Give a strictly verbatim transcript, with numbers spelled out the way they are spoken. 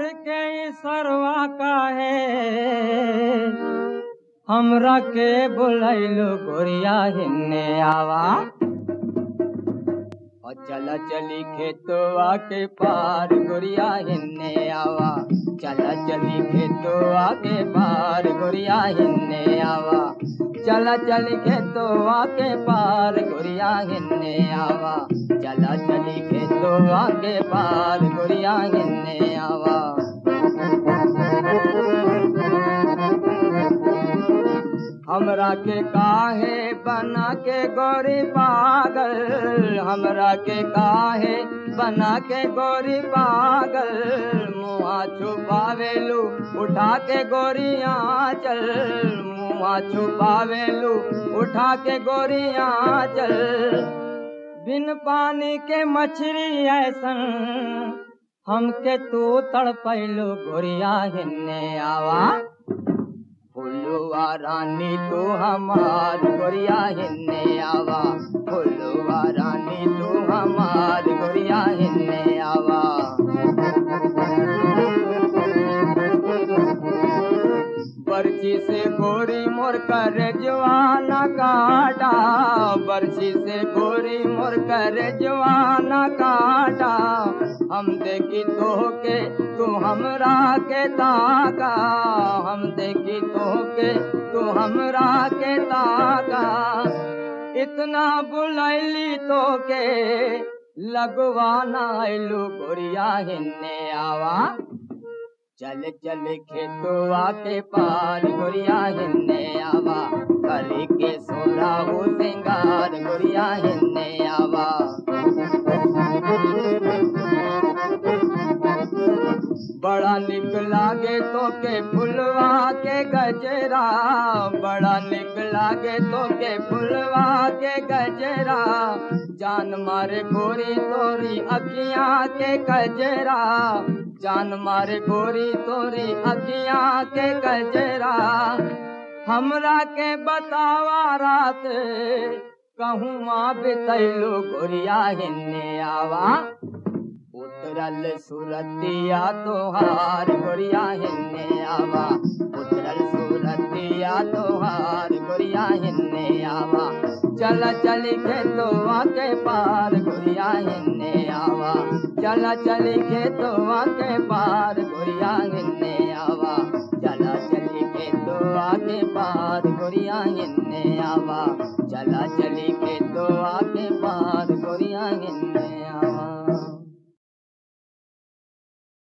घर के सरवा का है हमरा के बुलैलो गोरिया हिन्ने आवा और चला चली खेतवा के पार गोरिया हिन्ने आवा चला चली खेतवा के पार गोरिया हिन्ने आवा चला चली खेतवा के पार गोरिया हिन्ने आवा चला चली खेतवा के पार गोरिया हिन्ने आवा हमरा के काहे बना के गोरी पागल हमरा के काहे बना के गोरी पागल मुँहा छुपावेलू उठा के गोरिया चल मुँहा छुपावेलू उठा के गोरिया चल बिन पानी के मछली ऐसन हमके तू तड़पैलू गोरिया हिन्ने आवा फुलवा रानी तू हमार गोरिया हिन्ने आवा फुलवा रानी तू हमार गोरिया हिन्ने आवा बरछी से गोरी मोर कर जवाना काटा बरछी से गोरी मोर कर जवाना काटा हम देखी तो के तू हमरा के ताका हम देखी तो के तू हमरा के ताका इतना बुलैली तो के लगवाना आइलू गोरिया हिन्ने आवा चल चल खेतवा के पार गोरिया हिन्ने आवा करी के सोरा हो सिंगार गोरिया हिन्ने आवा बड़ा निक लागे तो के फुलवा के गजरा बड़ा निक लागे तो के फुलवा के गजरा जान मारे गोरी तोरी अखियाँ के गजरा जान मारे गोरी तोरी अखियाँ के गजरा हमरा के बतावा रात कहूँ बितैलो गोरिया हिन्ने आवा उतरल सुरतिया तोहार गोरिया हिन्ने आवा उतरल सुरतिया तोहार गोरिया हिन्ने आवा चला चली खेतवा के पार गोरिया हिन्ने आवा चला चली खेतवा के पार गोरिया हिन्ने आवा चला चली खेतवा के पार गोरिया हिन्ने आवा चला चली खेतवा के पार